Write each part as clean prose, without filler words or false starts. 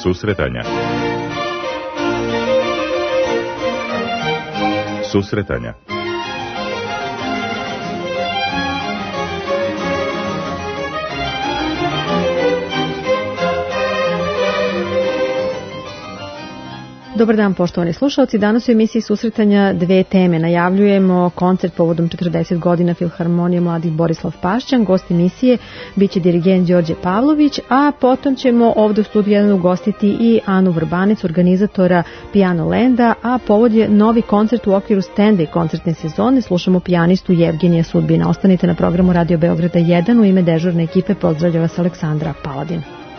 Susretanja. Susretanja. Dobar dan, poštovani slušalci. Danas u emisiji Susretanja dve teme. Najavljujemo koncert povodom 40 godina Filharmonije mladih Borislav Paščan. Gost emisije biće dirigent Đorđe Pavlović, a potom ćemo ovdje u studiju 1 ugostiti i Anu Vrbanec, organizatora Piano Landa, a povod je novi koncert u okviru stand-by koncertne sezone. Slušamo pijanistu Jevgenija Sudbina. Ostanite na programu Radio Beograda 1. U ime dežurne ekipe pozdravlja vas Aleksandra Paladin.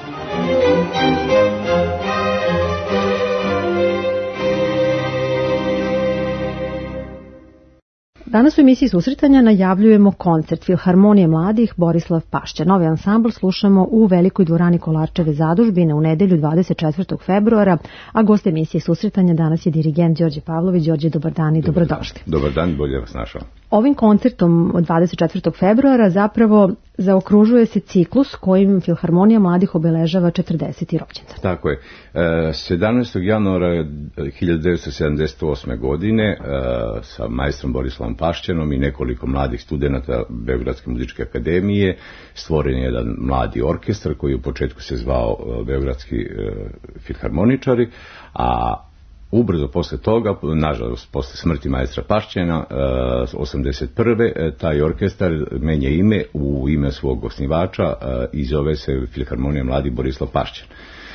Danas u emisiji Susretanja najavljujemo koncert Filharmonije mladih Borislav Paščan. Novi ansambl slušamo u Velikoj dvorani Kolarčeve zadužbine u nedelju 24. februara, a gost emisije Susretanja danas je dirigent Đorđe Pavlović. Đorđe, dobar dan i dobrodošli. Dobar dan, bolje vas našao. Ovim koncertom od 24. februara zapravo zaokružuje se ciklus kojim Filharmonija mladih obeležava 40. rođendan. Tako je. 17. januara 1978. godine sa majstrom Borislavom Paščanom i nekoliko mladih studenata Beogradske muzičke akademije stvoren je jedan mladi orkestar koji u početku se zvao Beogradski filharmoničari, a ubrzo posle toga, nažalost posle smrti majstra Paščana, 81. taj orkestar menja ime u ime svog osnivača i zove se Filharmonija mladi Borislav Paščan.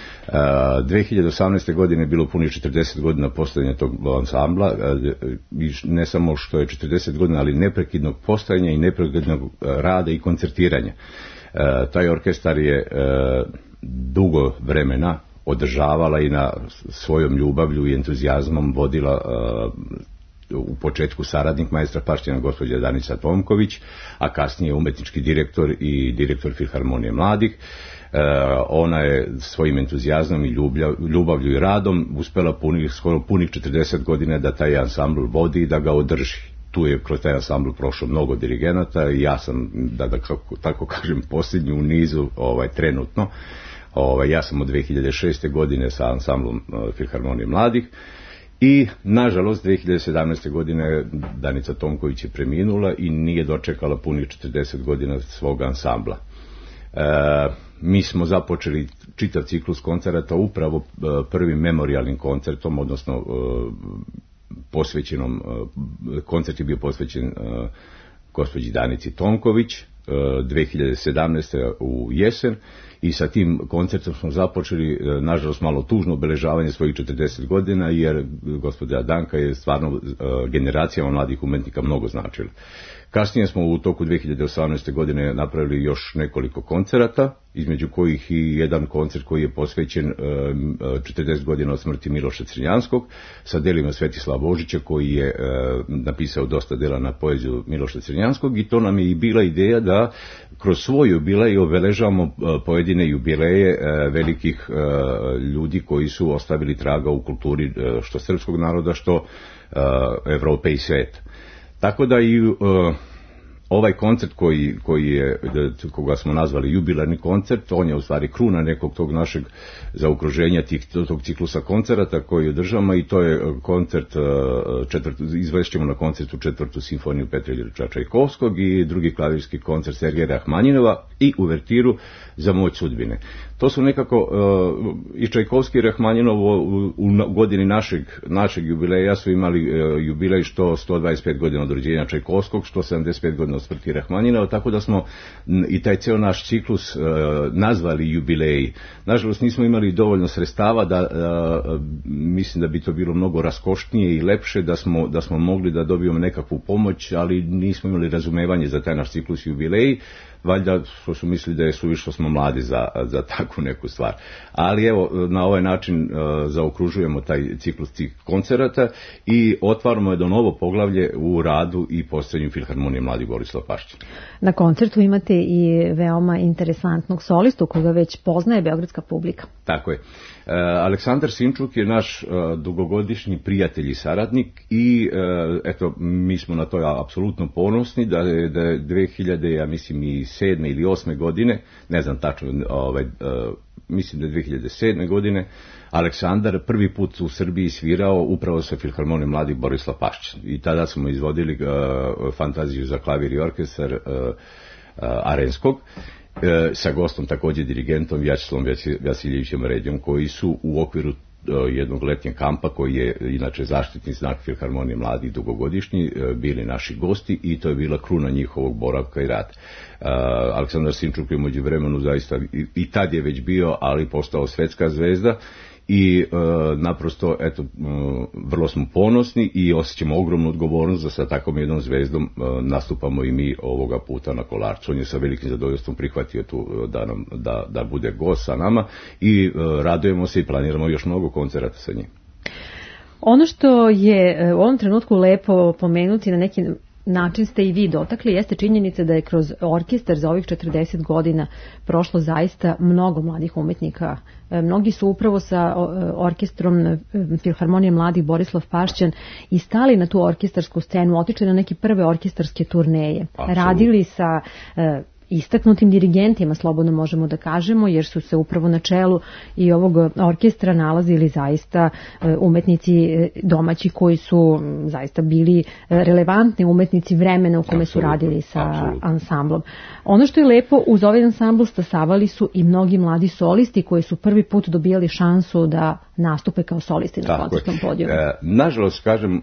2018. godine je bilo punih 40 godina postojanja tog ansambla, ne samo što je 40 godina, ali neprekidnog postojanja i neprekidnog rada i koncertiranja. Taj orkestar je dugo vremena održavala i na svojom ljubavlju i entuzijazmom vodila u početku saradnik majstra Paščana gospođa Danica Tomković, a kasnije umetnički direktor i direktor Filharmonije mladih. Ona je svojim entuzijazmom i ljubavlju i radom uspela skoro punih 40 godina da taj ansambl vodi i da ga održi. Tu je kroz taj ansambl prošlo mnogo dirigenata i ja sam, da tako kažem, posljednji u nizu trenutno. Ja sam od 2006. godine sa ansamblom Filharmonije mladih i nažalost 2017. godine Danica Tomković je preminula i nije dočekala punih 40 godina svog ansambla. Mi smo započeli čitav ciklus koncerata upravo prvim memorialnim koncertom, odnosno koncert je bio posvećen gospođi Danici Tomković 2017. u jesen i sa tim koncertom smo započeli, nažalost, malo tužno obeležavanje svojih 40 godina, jer gospođa Danka je stvarno generacijama mladih umetnika mnogo značila. Kasnije smo u toku 2018. godine napravili još nekoliko koncerata, između kojih i jedan koncert koji je posvećen 40 godina od smrti Miloša Crnjanskog sa delima Svetislava Božića, koji je napisao dosta dela na poeziju Miloša Crnjanskog, i to nam je i bila ideja da kroz svoj jubilej obeležavamo pojedine jubileje velikih ljudi koji su ostavili traga u kulturi što srpskog naroda, što Evrope i sveta. Tako da i ovaj koncert koga smo nazvali jubilarni koncert, on je u stvari kruna nekog tog našeg zaokruženja tog ciklusa koncerata koji održavamo, i to je koncert izvešćemo na koncertu 4. simfoniju Petra Iljiča Čajkovskog i drugi klavirski koncert Sergeja Rahmanjinova i uvertiru Za moć sudbine. To su nekako i Čajkovski i Rahmanjinov u godini našeg jubileja su imali jubilej što 125 godina od rođenja Čajkovskog, što 75 godina od smrti Rahmanjinova, tako da smo i taj ceo naš ciklus nazvali jubileji. Nažalost nismo imali dovoljno sredstava da mislim da bi to bilo mnogo raskošnije i lepše da smo mogli da dobijemo nekakvu pomoć, ali nismo imali razumevanje za taj naš ciklus jubileji. Valjda što su mislili da je suvišno smo mladi za takvu neku stvar. Ali evo, na ovaj način zaokružujemo taj ciklus tih koncerata i otvaramo jedno novo poglavlje u radu i postojanju Filharmonije mladih Borislav Paščan. Na koncertu imate i veoma interesantnog solistu koga već poznaje beogradska publika. Tako je. Aleksandar Sinčuk je naš dugogodišnji prijatelj i saradnik i eto, mi smo na to apsolutno ponosni da je 2000, ja mislim, i 7. ili 8. godine, ne znam tačno mislim da je 2007. godine, Aleksandar prvi put u Srbiji svirao upravo sa Filharmonijom mladih Borislav Paščan. I tada smo izvodili fantaziju za klavir i orkestar Arenskog, sa gostom također dirigentom Vjačeslavom Vasiljevićem Redjom, koji su u okviru jednog letnjeg kampa, koji je inače zaštitni znak Filharmonije mladih dugogodišnji, bili naši gosti i to je bila kruna njihovog boravka i rada. Aleksandar Sinčuk je u međuvremenu zaista i tad je već bio, ali postao svetska zvezda i naprosto eto, vrlo smo ponosni i osjećamo ogromnu odgovornost da sa takvom jednom zvezdom nastupamo i mi ovoga puta na Kolarcu. On je sa velikim zadovoljstvom prihvatio tu da bude gost sa nama i radujemo se i planiramo još mnogo koncerata sa njim. Ono što je u ovom trenutku lepo pomenuti, na neki način ste i vi dotakli, jeste činjenica da je kroz orkestar za ovih 40 godina prošlo zaista mnogo mladih umetnika. Mnogi su upravo sa orkestrom Filharmonije mladih Borislav Paščan i stali na tu orkestarsku scenu, otišli na neke prve orkestarske turneje, radili sa istaknutim dirigentima, slobodno možemo da kažemo, jer su se upravo na čelu i ovog orkestra nalazili zaista umetnici domaći koji su zaista bili relevantni umetnici vremena u kome su radili sa ansamblom. Ono što je lepo, uz ovaj ansambl stasavali su i mnogi mladi solisti koji su prvi put dobijali šansu da nastupe kao solisti na koncertnom podijumu. Nažalost, kažem,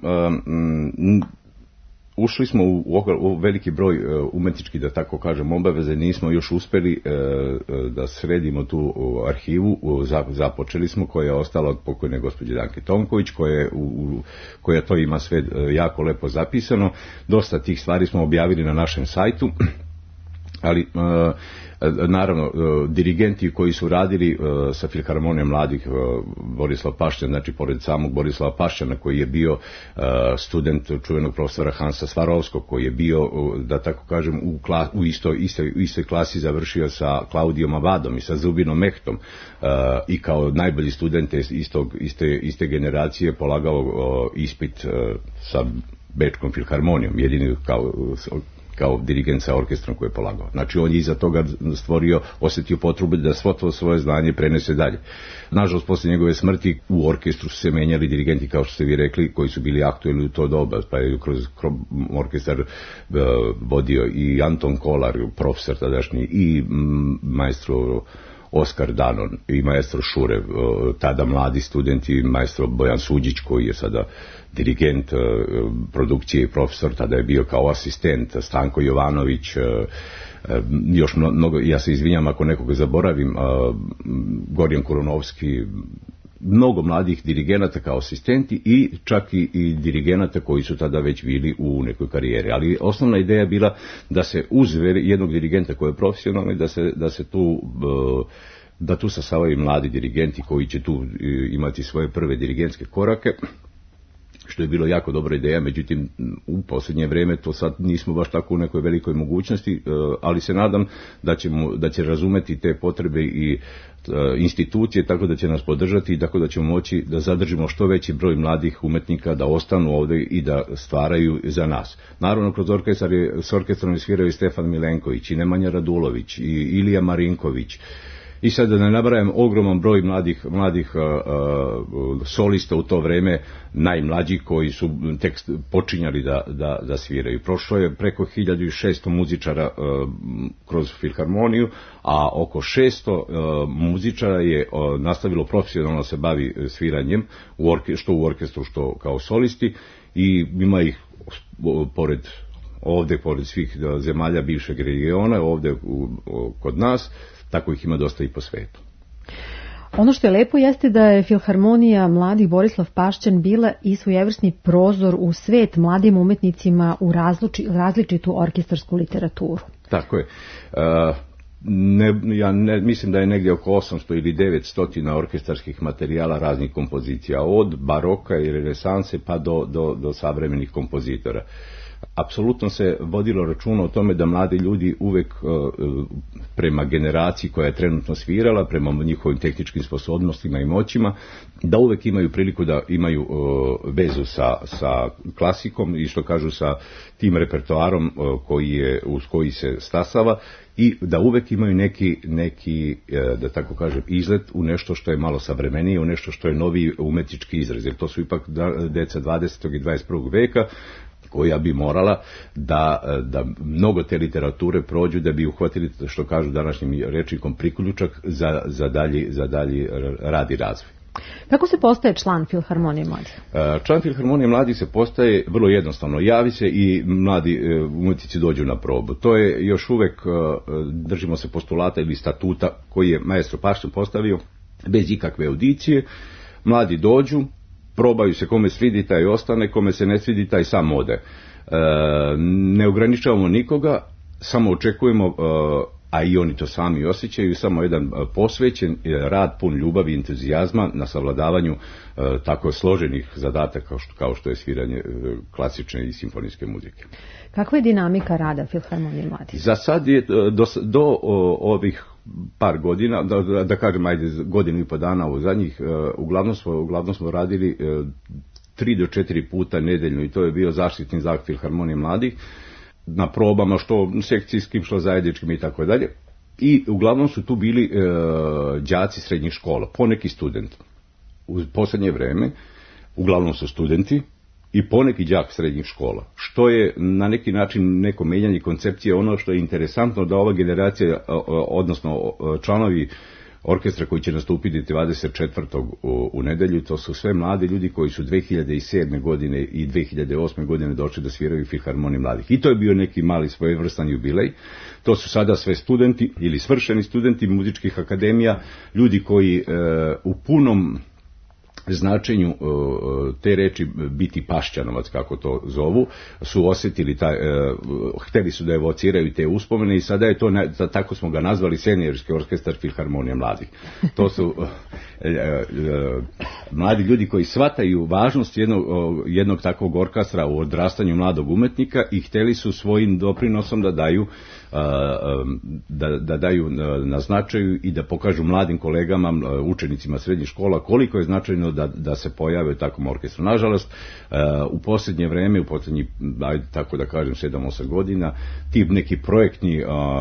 ušli smo u veliki broj umetnički, da tako kažem, obaveze, nismo još uspjeli da sredimo tu arhivu, započeli smo, koja je ostala od pokojne gospođe Danke Tonković, koja to ima sve jako lepo zapisano. Dosta tih stvari smo objavili na našem sajtu, ali naravno dirigenti koji su radili sa Filharmonijom mladih Borislav Paščan, znači pored samog Borislava Paščana koji je bio student čuvenog profesora Hansa Svarovskog, koji je bio, da tako kažem, u istoj klasi završio sa Klaudijom Avadom i sa Zubinom Mehtom i kao najbolji student iste generacije polagao ispit sa Bečkom Filharmonijom, jedini kao dirigent sa orkestrom koji je polagao. Znači on je iza toga osjetio potrebu da svo to svoje znanje prenese dalje. Nažalost, poslije njegove smrti u orkestru su se menjali dirigenti, kao što ste vi rekli, koji su bili aktuelni u to doba, pa je kroz orkestar vodio i Anton Kolar, profesor tadašnji, i maestro Oskar Danon i maestro Šurev, tada mladi studenti, maestro Bojan Suđić koji je sada dirigent produkcije i profesor, tada je bio kao asistent, Stanko Jovanović, još mnogo, ja se izvinjam ako nekoga zaboravim, Gorjan Kuronovski, mnogo mladih dirigenata kao asistenti i čak i dirigenata koji su tada već bili u nekoj karijeri. Ali osnovna ideja je bila da se uz jednog dirigenta koji je profesionalni, da tu sasavaju mladi dirigenti koji će tu imati svoje prve dirigentske korake, što je bilo jako dobra ideja, međutim u posljednje vrijeme to sad nismo baš tako u nekoj velikoj mogućnosti, ali se nadam da će razumeti te potrebe i institucije, tako da će nas podržati i tako da ćemo moći da zadržimo što veći broj mladih umetnika da ostanu ovdje i da stvaraju za nas. Naravno, kroz orkestar s orkestrom je svirao i Stefan Milenković, i Nemanja Radulović, i Ilija Marinković. I sad da ne nabrajam ogroman broj mladih solista u to vrijeme, najmlađi koji su tek počinjali da sviraju. Prošlo je preko 1600 muzičara kroz Filharmoniju, a oko 600 muzičara je nastavilo profesionalno se bavi sviranjem, što u orkestru, što kao solisti, i ima ih pored svih zemalja bivšeg regiona, ovdje kod nas, tako ih ima dosta i po svetu. Ono što je lepo jeste da je Filharmonija mladih Borislav Paščan bila i svojevrsni prozor u svet mladim umetnicima u različitu orkestarsku literaturu. Tako je. Mislim da je negdje oko 800 ili 900 orkestarskih materijala raznih kompozicija, od baroka i renesanse pa do savremenih kompozitora. Apsolutno se vodilo računa o tome da mladi ljudi uvek prema generaciji koja je trenutno svirala, prema njihovim tehničkim sposobnostima i moćima, da uvek imaju priliku da imaju vezu sa klasikom i što kažu sa tim repertoarom uz koji se stasava, i da uvek imaju neki, da tako kažem, izlet u nešto što je malo savremenije, u nešto što je noviji umetnički izraz, jer to su ipak deca 20. i 21. veka, koja bi morala da mnogo te literature prođu da bi uhvatili, što kažu današnjim rečnikom, priključak za dalji rad i razvoj. Kako se postaje član Filharmonije mladih? Član Filharmonije mladih se postaje vrlo jednostavno. Javi se i mladi umetnici dođu na probu. To je još uvek, držimo se postulata ili statuta koji je maestro Paščan postavio, bez ikakve audicije. Mladi dođu, probaju se, kome svidi taj ostane, kome se ne svidi taj sam ode. Ne ograničavamo nikoga, samo očekujemo, a i oni to sami osjećaju, samo jedan posvećen rad pun ljubavi i entuzijazma na savladavanju tako složenih zadataka kao što je sviranje klasične i simfonijske muzike. Kakva je dinamika rada Filharmonije mladih? Za sad je do ovih par godina, da kažem, ajde, godinu i po dana u zadnjih, uglavnom smo radili 3 do 4 puta nedeljno, i to je bio zaštitni znak Filharmonije mladih, na probama, što sekcijskim, što zajedničkim i tako dalje. I uglavnom su tu bili đaci srednjih škola, poneki student. U posljednje vreme uglavnom su studenti i poneki đak srednjih škola, što je na neki način neko menjanje koncepcije. Ono što je interesantno, da ova generacija, odnosno članovi orkestra koji će nastupiti 24. u nedelju, to su sve mladi ljudi koji su 2007. godine i 2008. godine došli da sviraju Filharmoniji mladih. I to je bio neki mali svojevrstan jubilej. To su sada sve studenti ili svršeni studenti muzičkih akademija, ljudi koji u punom značenju te reči biti Paščanovac, kako to zovu, su osjetili hteli su da evociraju te uspomene, i sada je to, tako smo ga nazvali, seniorski orkestar Filharmonije mladih. To su mladi ljudi koji shvataju važnost jednog takvog orkestra u odrastanju mladog umetnika i hteli su svojim doprinosom da daju na značaju i da pokažu mladim kolegama, učenicima srednjih škola, koliko je značajno da se pojave u takvom orkestru. Nažalost, u posljednje vreme, tako da kažem 7-8 godina, tip neki projektni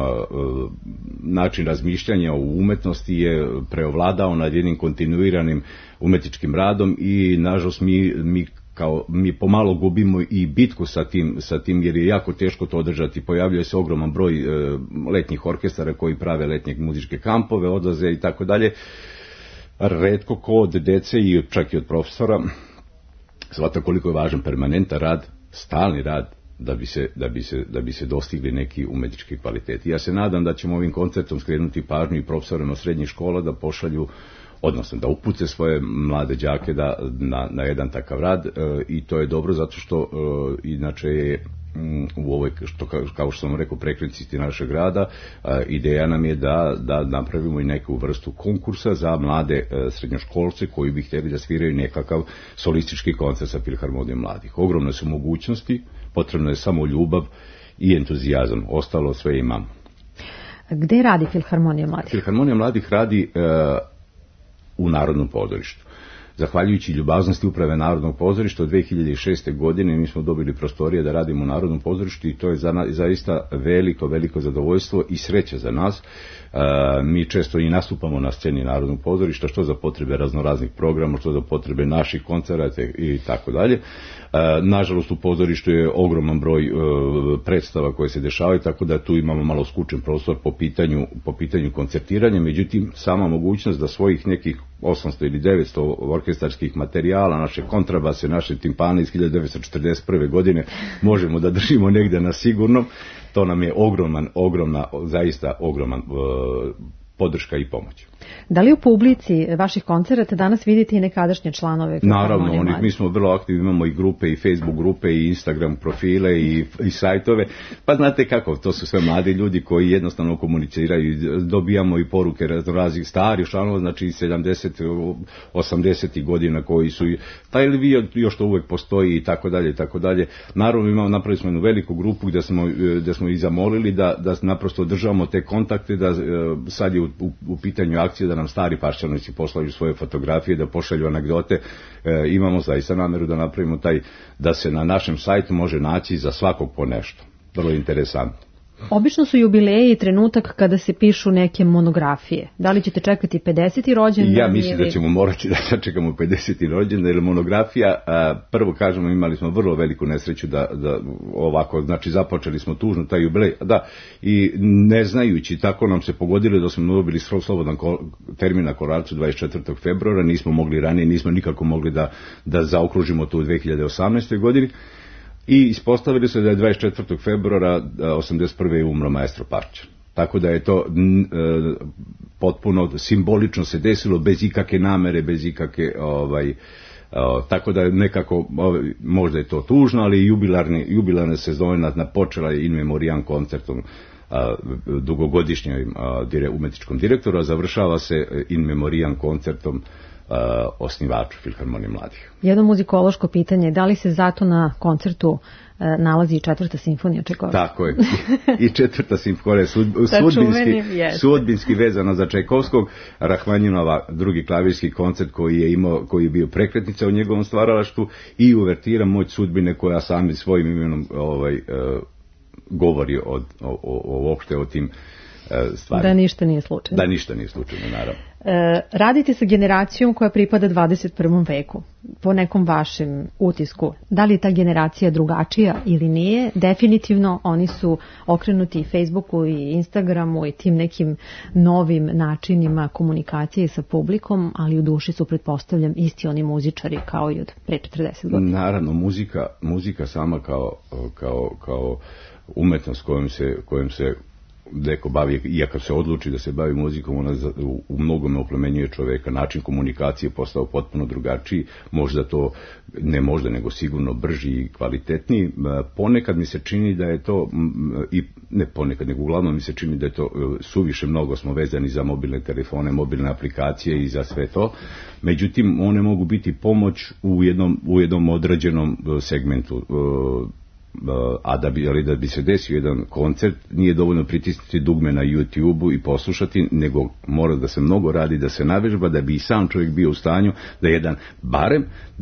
način razmišljanja u umetnosti je preovladao nad jednim kontinuiranim umetničkim radom, i nažalost mi pomalo gubimo i bitku sa tim, jer je jako teško to održati. Pojavljuje se ogroman broj letnjih orkestara koji prave letnje muzičke kampove, odlaze i tako dalje. Retko ko od dece i čak i od profesora shvata koliko je važan permanentan rad, stalni rad, da bi se dostigli neki umetnički kvaliteti. Ja se nadam da ćemo ovim koncertom skrenuti pažnju i profesorima srednjih škola da pošalju, odnosno da upute svoje mlade đake na jedan takav rad, i to je dobro zato što inače je u ovoj, kao što sam rekao, prekretnici našeg rada, ideja nam je da napravimo i neku vrstu konkursa za mlade srednjoškolce koji bi htjeli da sviraju nekakav solistički koncert sa Filharmonijom mladih. Ogromne su mogućnosti, potrebno je samo ljubav i entuzijazam, ostalo sve imamo. Gde radi Filharmonija mladih? Filharmonija mladih radi u Narodnom pozorištu. Zahvaljujući ljubaznosti uprave Narodnog pozorišta od 2006. godine mi smo dobili prostorije da radimo u Narodnom pozorištu, i to je zaista veliko zadovoljstvo i sreća za nas. Mi često i nastupamo na sceni Narodnog pozorišta, što za potrebe raznoraznih programa, što za potrebe naših koncerata i tako dalje. Nažalost, u pozorištu je ogroman broj predstava koje se dešavaju, tako da tu imamo malo skučen prostor po pitanju koncertiranja. Međutim, sama mogućnost da svojih nekih 800 ili 900 orkestarskih materijala, naše kontrabase, naše timpane iz 1941. godine možemo da držimo negdje na sigurnom, to nam je zaista ogroman podrška i pomoć. Da li u publici vaših koncerata danas vidite i nekadašnje članove? Naravno, mi smo vrlo aktivni, imamo i grupe, i Facebook grupe, i Instagram profile, i sajtove. Pa znate kako, to su sve mladi ljudi koji jednostavno komuniciraju. Dobijamo i poruke raznih starih članova, znači 70, 80 godina koji su, pa ili vi još to uvek postoji i tako dalje, i tako dalje. Naravno, napravili smo jednu veliku grupu gde smo i zamolili da naprosto održavamo te kontakte, da sad je u pitanju akcije da nam stari Paščanovići pošalju svoje fotografije, da pošalju anegdote. Imamo zaista nameru da napravimo da se na našem sajtu može naći za svakog po nešto. Vrlo interesantno. Obično su jubileji trenutak kada se pišu neke monografije. Da li ćete čekati 50. rođendan? Ja mislim da ćemo morati da čekamo 50. rođendan, jer monografija, prvo kažemo, imali smo vrlo veliku nesreću da ovako, znači započeli smo tužno taj jubilej, i ne znajući, tako nam se pogodilo da smo dobili slobodan termin na Koralcu 24. februara, nismo mogli ranije, nismo nikako mogli da zaokružimo to u 2018. godini. I ispostavili se da je 24. februara 1981. umro maestro Paščan. Tako da je to potpuno simbolično se desilo, bez ikakve namere, bez ikakve, tako da nekako, možda je to tužno, ali jubilarna sezona počela je in memoriam koncertom dugogodišnjim umetničkom direktoru, a završava se in memoriam koncertom osnivaču Filharmonije mladih. Jedno muzikološko pitanje, da li se zato na koncertu nalazi i 4. simfonija Čajkovskog? Tako je. I 4. simfonija sudbinski vezana za Čajkovskog, Rahmanjinova drugi klavirski koncert koji je bio prekretnica u njegovom stvaralaštvu, i uvertira Moć sudbine, koja sami svojim imenom govori uopšte o tim stvarima. Da ništa nije slučajno. Da ništa nije slučajno, naravno. Radite sa generacijom koja pripada 21. veku. Po nekom vašem utisku, da li je ta generacija drugačija ili nije? Definitivno oni su okrenuti i Facebooku i Instagramu i tim nekim novim načinima komunikacije sa publikom, ali u duši su, pretpostavljam, isti oni muzičari kao i od pre 40 godina. Naravno, muzika sama kao umetnost kojom se neko bavi, iako se odluči da se bavi muzikom, ona u mnogome oplemenjuje čoveka, način komunikacije postao potpuno drugačiji, možda to, ne možda, nego sigurno brži i kvalitetniji. Ponekad mi se čini da je to, i ne ponekad, nego uglavnom mi se čini da je to suviše mnogo smo vezani za mobilne telefone, mobilne aplikacije i za sve to. Međutim, one mogu biti pomoć u jednom određenom segmentu. A da bi se desio jedan koncert, nije dovoljno pritisnuti dugme na YouTube-u i poslušati, nego mora da se mnogo radi, da se navežba, da bi i sam čovjek bio u stanju da barem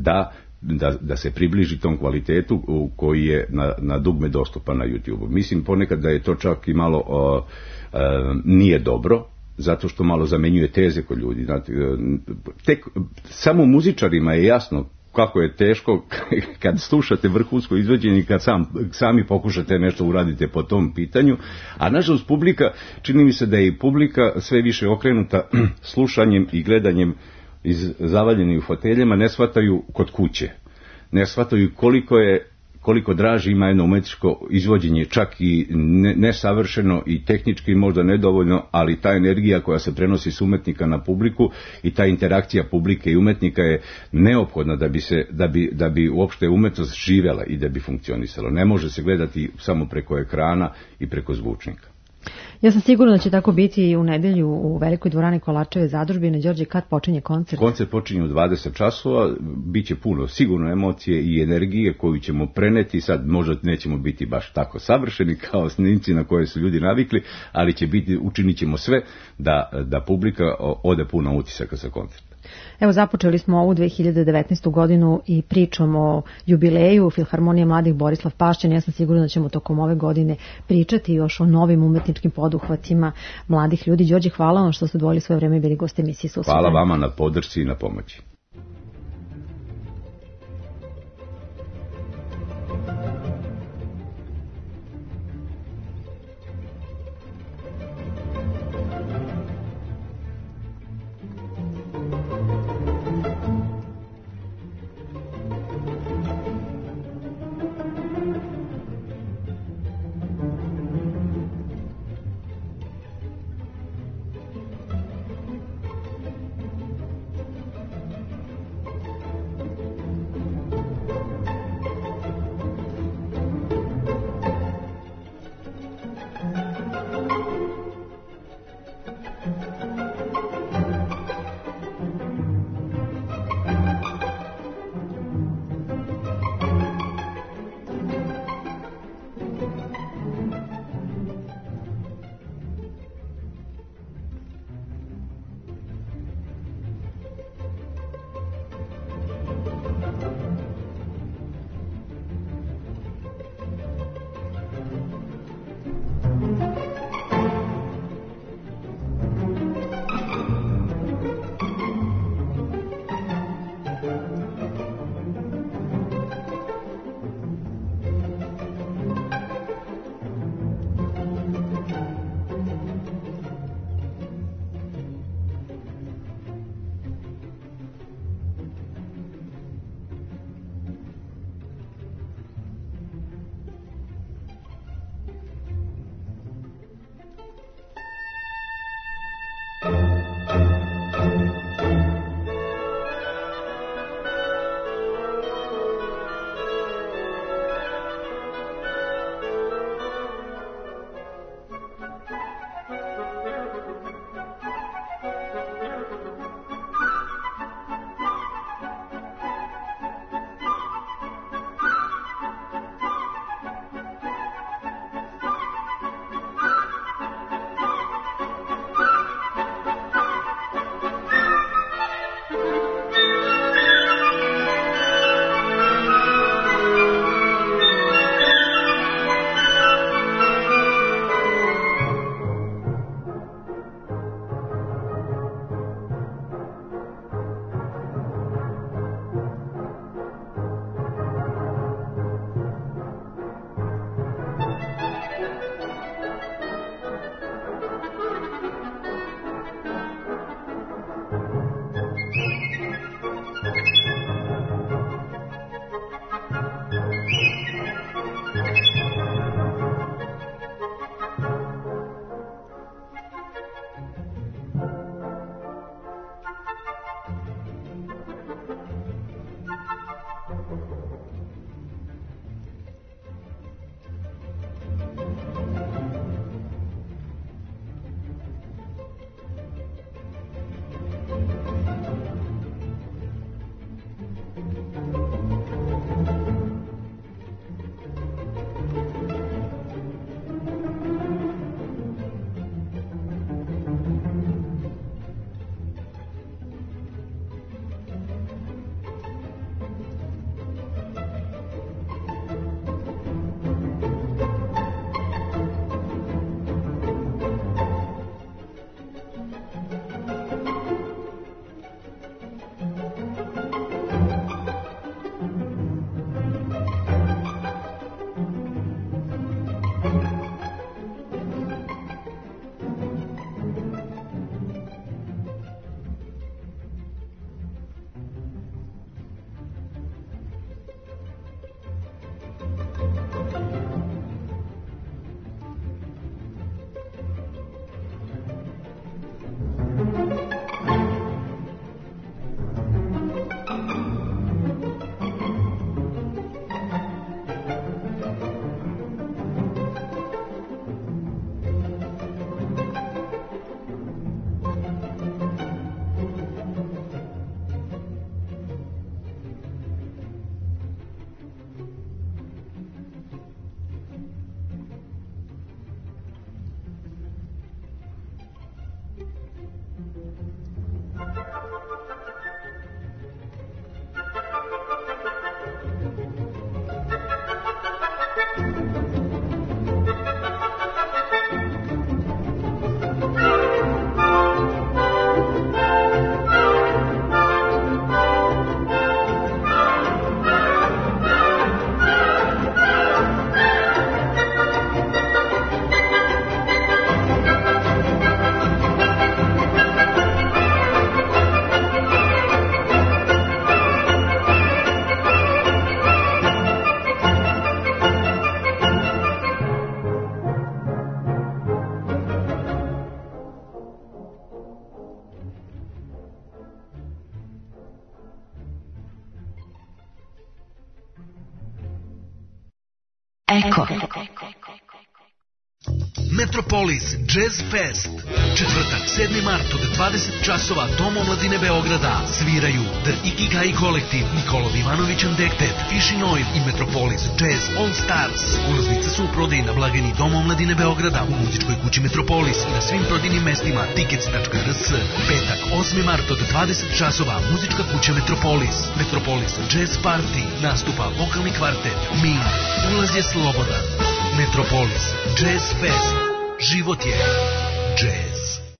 da se približi tom kvalitetu koji je na dugme dostupan na YouTube-u. Mislim ponekad da je to čak i malo nije dobro, zato što malo zamenjuje teze kod ljudi. Tek samo muzičarima je jasno kako je teško kad slušate vrhunsko izvođenje i kad sami pokušate nešto uradite po tom pitanju, a nažalost publika, čini mi se da je i publika sve više okrenuta slušanjem i gledanjem zavaljenih u foteljama, ne shvataju kod kuće, ne shvataju koliko draži ima jedno umetničko izvođenje, čak i nesavršeno i tehnički možda nedovoljno, ali ta energija koja se prenosi s umetnika na publiku i ta interakcija publike i umetnika je neophodna da bi uopšte umetnost živela i da bi funkcionisala. Ne može se gledati samo preko ekrana i preko zvučnika. Ja sam sigurna da će tako biti i u nedelju u Velikoj dvorani Kolačeve zadužbine. Đorđe, kad počinje koncert? Koncert počinje u 20 časova, bit će puno sigurno emocije i energije koju ćemo preneti. Sad možda nećemo biti baš tako savršeni kao snimci na koje su ljudi navikli, ali učinit ćemo sve da publika ode puno utisaka sa koncerta. Evo, započeli smo ovu 2019. godinu i pričamo o jubileju Filharmonije mladih Borislav Paščan. Ja sam sigurna da ćemo tokom ove godine pričati još o novim umetničkim poduhvatima mladih ljudi. Đorđe, hvala vam što ste odvojili svoje vreme i bili gost emisije Susretanje. Hvala vama na podršci i na pomoći. Eko. Metropolis Jazz Fest. Četvrtak, 7. mart od 20 časova, Dom omladine Beograda. Sviraju The Ikigai kolektiv, Nikolov Ivanović and Dektet, Fishing Oil i Metropolis Jazz All Stars. Ulaznice su u prodaji na blagajni Dom omladine Beograda, u muzičkoj kući Metropolis i na svim prodajnim mestima tickets.rs. Petak, 8. mart od 20 časova, muzička kuća Metropolis. Metropolis Jazz Party. Nastupa vokalni kvartet Ming. Ulaz je slobodan. Metropolis Jazz Fest. Život je jazz.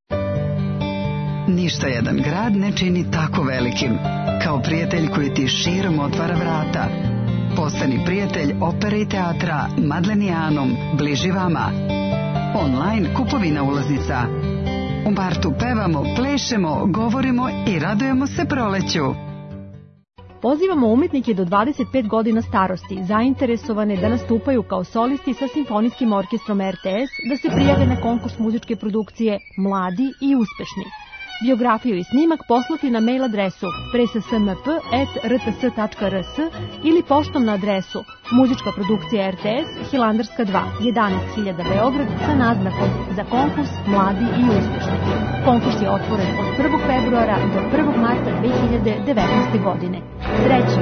Ništa jedan grad ne čini tako velikim kao prijatelj koji ti širom otvara vrata. Postani prijatelj opere i teatra Madlenijanom, bliži vama. Online kupovina ulaznica. U martu pevamo, plešemo, govorimo i radujemo se proleću. Pozivamo umetnike do 25 godina starosti, zainteresovane da nastupaju kao solisti sa simfonijskim orkestrom RTS, da se prijave na konkurs muzičke produkcije Mladi i uspešni. Biografiju i snimak poslati na mail adresu pressmp@rts.rs ili poštom na adresu Muzička produkcija RTS, Hilandarska 2, 11.000 Beograd sa naznakom za konkurs Mladi i uspešni. Konkurs je otvoren od 1. februara do 1. marta 2019. godine. Srećno!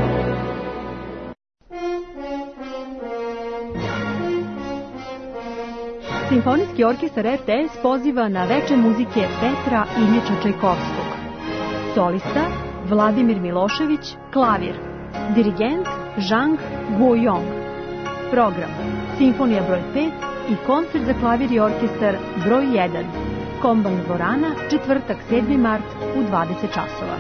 Simfonijski orkestar RTS poziva na veče muzike Petra Iljiča Čajkovskog. Solista Vladimir Milošević, klavir. Dirigent Zhang Guoyong. Program Simfonija broj 5 i koncert za klavir i orkestar broj 1. Komban dvorana, četvrtak 7. mart u 20 časova.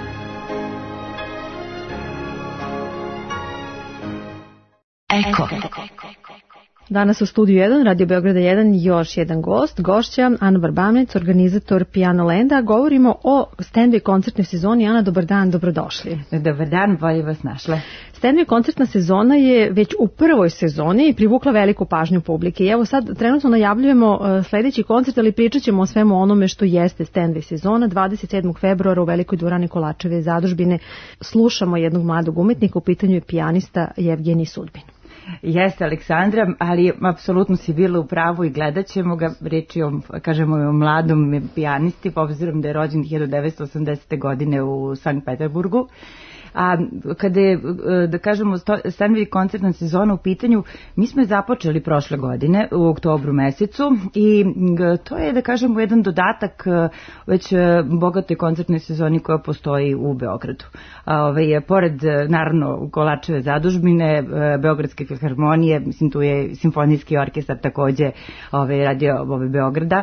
Eko. Danas u studiju 1, Radio Beograda 1, još jedan gost, gošća Ana Barbamec, organizator Piano Landa. Govorimo o stand-by koncertnoj sezoni. Ana, dobar dan, dobrodošli. Dobar dan, bolje vas našle. Stand-by koncertna sezona je već u prvoj sezoni privukla veliku pažnju publike. I evo sad trenutno najavljujemo sledeći koncert, ali pričat ćemo o svemu onome što jeste stand-by sezona. 27. februara u Velikoj dvorani Kolačeve zadužbine slušamo jednog mladog umetnika, u pitanju je pijanista Jevgenij Sudbin. Jeste, Aleksandra, ali apsolutno si bila u pravu i gledat ćemo ga. Reč je o mladom pijanisti, obzirom da je rođen 1980. godine u Sankt Peterburgu. A kada je, da kažemo, stand-by koncertna sezona u pitanju, mi smo je započeli prošle godine u oktobru mesecu i to je, da kažemo, jedan dodatak već bogatoj koncertnoj sezoni koja postoji u Beogradu. Pored, naravno, Kolačeve zadužbine, Beogradske filharmonije, mislim, tu je simfonijski orkestar takođe radio Beograda.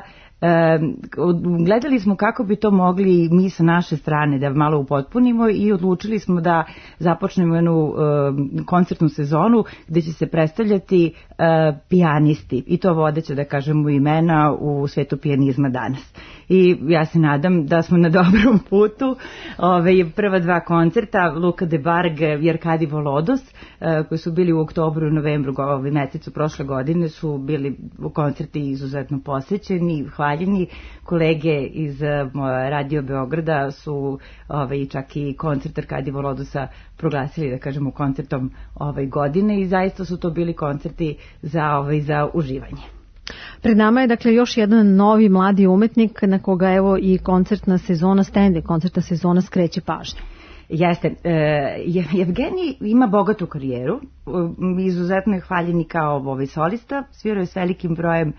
Gledali smo kako bi to mogli mi sa naše strane da malo upotpunimo i odlučili smo da započnemo jednu koncertnu sezonu gde će se predstavljati pijanisti i to vodeća, da kažemo, imena u svetu pijanizma danas. I ja se nadam da smo na dobrom putu. Prva dva koncerta, Luka de Barg i Arkadi Volodos, koji su bili u oktobru i novembru mesecu prošle godine, su bili koncerti izuzetno posećeni, hvaljeni. Kolege iz Radio Beograda su čak i koncert Arkadi Volodosa proglasili, da kažemo, koncertom godine i zaista su to bili koncerti za uživanje. Pred nama je dakle još jedan novi mladi umetnik na koga evo i koncertna sezona, stand-by koncertna sezona skreće pažnju. Jeste, Jevgenij ima bogatu karijeru, izuzetno je hvaljen i kao solista, svirao je s velikim brojem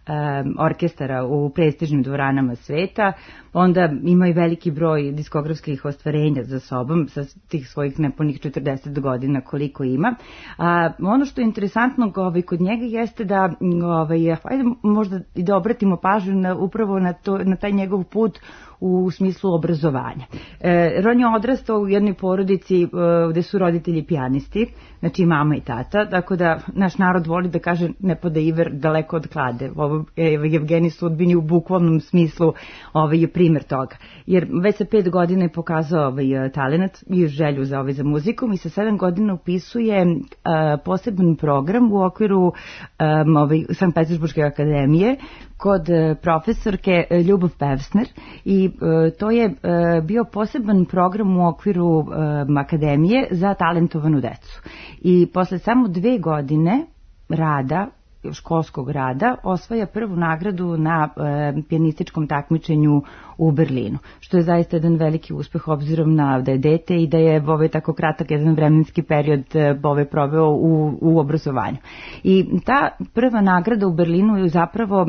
orkestara u prestižnim dvoranama sveta, onda ima i veliki broj diskografskih ostvarenja za sobom sa tih svojih nepunih 40 godina koliko ima. Ono što je interesantno kod njega jeste da ajde možda i da obratimo pažnju upravo na taj njegov put u smislu obrazovanja. On je odrastao u jednoj porodici gde su roditelji pijanisti, znači mama i tata, tako da naš narod voli da kaže ne pada iver daleko od klade. Jevgenij Sudbin je u bukvalnom smislu je primer toga. Jer već sa 5 godina je pokazao talent i želju za muzikom i sa 7 godina upisuje poseban program u okviru Sankt Petersburške akademije kod profesorke Ljubav Pevsner i to je bio poseban program u okviru akademije za talentovanu decu. I posle samo 2 godine rada, školskog rada, osvaja prvu nagradu na pijanističkom takmičenju u Berlinu, što je zaista jedan veliki uspeh obzirom na da je dete i da je tako kratak jedan vremenski period proveo u obrazovanju. I ta prva nagrada u Berlinu je zapravo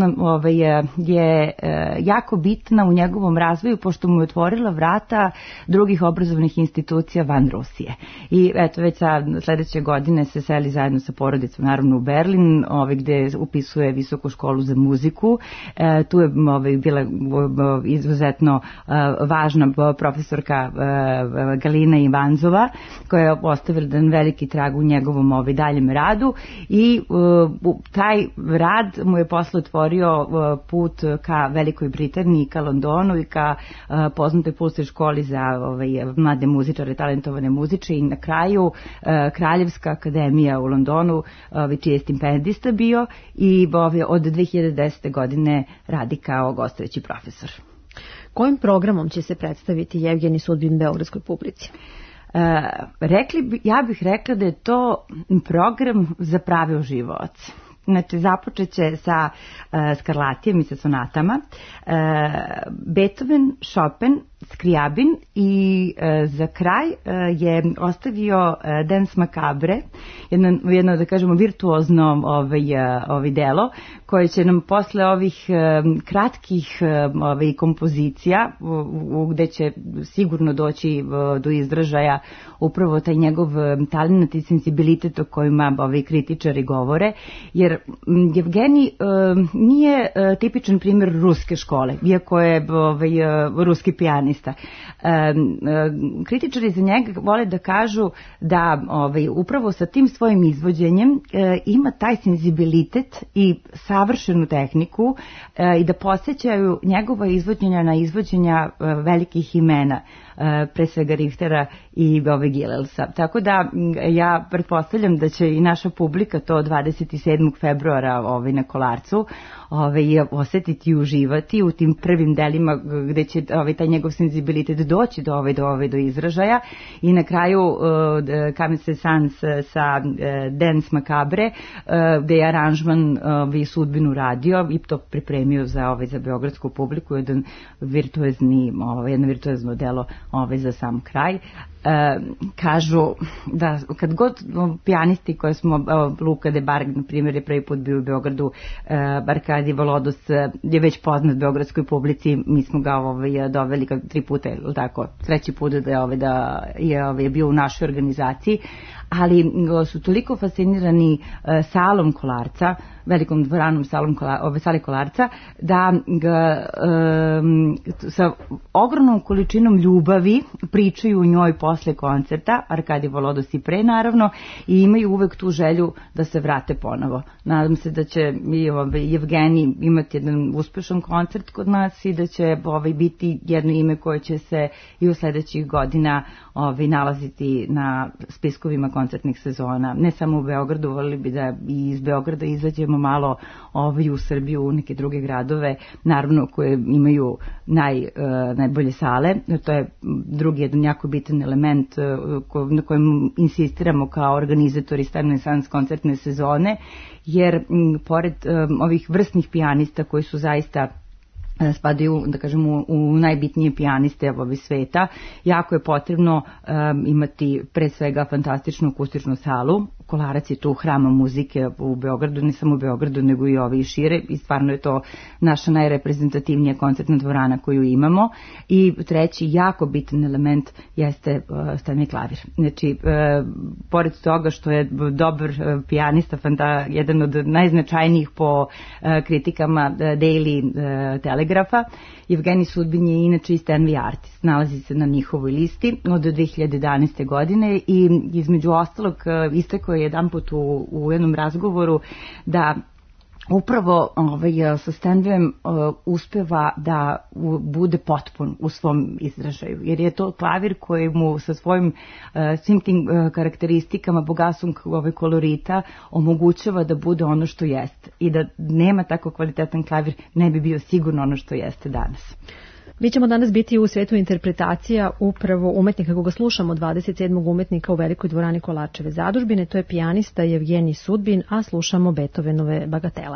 je jako bitna u njegovom razvoju, pošto mu je otvorila vrata drugih obrazovnih institucija van Rusije. I eto, već sledeće godine se seli zajedno sa porodicom, naravno u Berlin, gde upisuje visoku školu za muziku. Tu je bila izuzetno važna profesorka Galina Ivanzova, koja je ostavila jedan veliki trag u njegovom daljem radu i taj rad mu je posle otvorio put ka Velikoj Britaniji, ka Londonu i ka poznatoj pulskoj školi za mlade muzičare, talentovane muziče i na kraju Kraljevska akademija u Londonu, čiji je stipendista bio i od 2010. godine radi kao gostujući profesor. Kojim programom će se predstaviti Jevgenij Sudbin beogradskoj publici? Ja bih rekla da je to program za prave uživaoce. Znači, započet će sa Skarlatijem i sa sonatama, Beethoven, Chopin, Scriabin i za kraj je ostavio Danse Macabre, jedno da kažemo virtuozno delo koje će nam posle ovih kratkih kompozicija gde će sigurno doći do izražaja upravo taj njegov talent i senzibilitet o kojima kritičari govore, jer Jevgenij nije tipičan primjer ruske škole, iako je ruski pijanista. Kritičari za njega vole da kažu da upravo sa tim svojim izvođenjem ima taj senzibilitet i savršenu tehniku i da podsjećaju njegova izvođenja na izvođenja velikih imena, pre svega Richtera i Gilelsa. Tako da ja pretpostavljam da će i naša publika to 27. februara na Kolarcu osetiti i uživati u tim prvim delima gde će taj njegov senzibilitet doći do izražaja i na kraju Camille Saint-Saëns sa Danse Macabre gde je aranžman Sudbinu radio i to pripremio za beogradsku publiku, jedno virtuozno delo za sam kraj. Kažu da kad god pijanisti koje smo, Luka de Barg na primjer je prvi put bio u Beogradu, Arkadij Volodos je već poznat beogradskoj publici, mi smo ga doveli 3 puta, ili tako, 3. put da je bio u našoj organizaciji, ali su toliko fascinirani salom Kolarca, velikom dvoranom sali Kolarca, da ga sa ogromnom količinom ljubavi pričaju u njoj posle koncerta, Arkadij Volodos i pre naravno, i imaju uvek tu želju da se vrate ponovo. Nadam se da će Jevgenij imati jedan uspešan koncert kod nas i da će biti jedno ime koje će se i u sledećih godina nalaziti na spiskovima koncertnih sezona. Ne samo u Beogradu, volili bi da i iz Beograda izađemo malo u Srbiju, u neke druge gradove, naravno koje imaju najbolje sale. To je drugi jedan jako bitan element na kojem insistiramo kao organizatori Renaissance koncertne sezone, jer pored ovih vrsnih pijanista koji su zaista spadaju, da kažemo, u najbitnije pijaniste sveta. Jako je potrebno imati pre svega fantastičnu akustičnu salu. Kolarac je tu hrama muzike u Beogradu, ne samo u Beogradu, nego i ovi šire, i stvarno je to naša najreprezentativnija koncertna dvorana koju imamo. I treći jako bitan element jeste stani klavir. Znači, pored toga što je dobar pijanista, jedan od najznačajnijih po kritikama Daily Telegrafa, Evgenij Sudbin je inače i Stanley artist. Nalazi se na njihovoj listi od 2011. godine i između ostalog istakao je jedan put u jednom razgovoru da upravo sa Stanleyem uspeva da bude potpun u svom izražaju, jer je to klavir koji mu sa svojim svim tim karakteristikama, bogatstvom kolorita omogućava da bude ono što jeste, i da nema tako kvalitetan klavir ne bi bio sigurno ono što jeste danas. Mi ćemo danas biti u svetu interpretacija upravo umetnika koga slušamo, 27. umetnika u Velikoj dvorani Kolarčeve zadužbine, to je pijanista Evgenij Sudbin, a slušamo Beethovenove bagatele.